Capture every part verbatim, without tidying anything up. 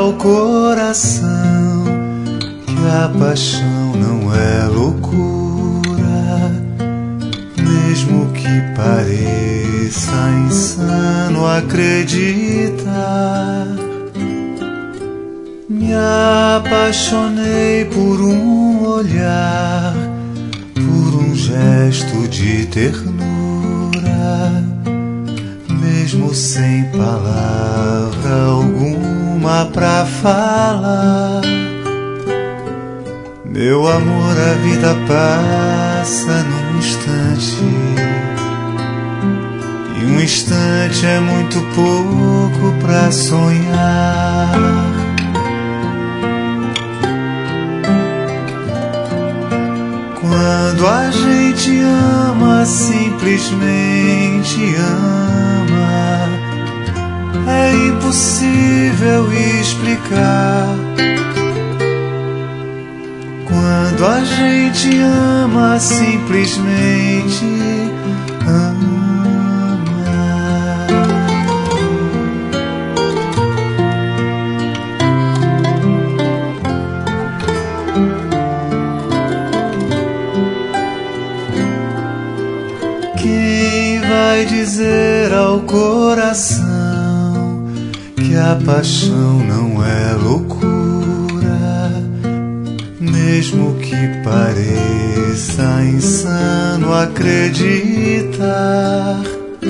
ao coração que a paixão não é loucura, mesmo que pareça insano acreditar. Me apaixonei por um olhar, por um gesto de ternura, mesmo sem palavra alguma pra falar. Meu amor, a vida passa num instante, e um instante é muito pouco pra sonhar. Quando a gente ama, simplesmente ama, é impossível explicar. Quando a gente ama, simplesmente ama. Quem vai dizer ao coração que a paixão não é loucura, mesmo que pareça insano acreditar?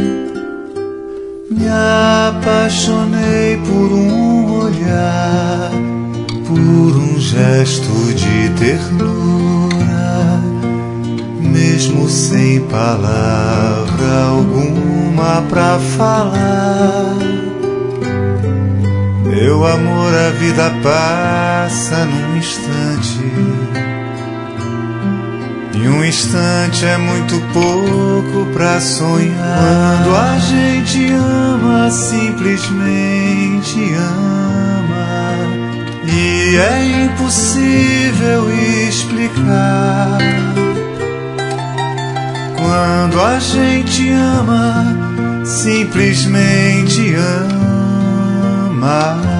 Me apaixonei por um olhar, por um gesto de ternura, mesmo sem palavra alguma pra falar. Meu amor, a vida passa num instante, e um instante é muito pouco pra sonhar. Quando a gente ama, simplesmente ama, e é impossível explicar. Quando a gente ama, simplesmente ama.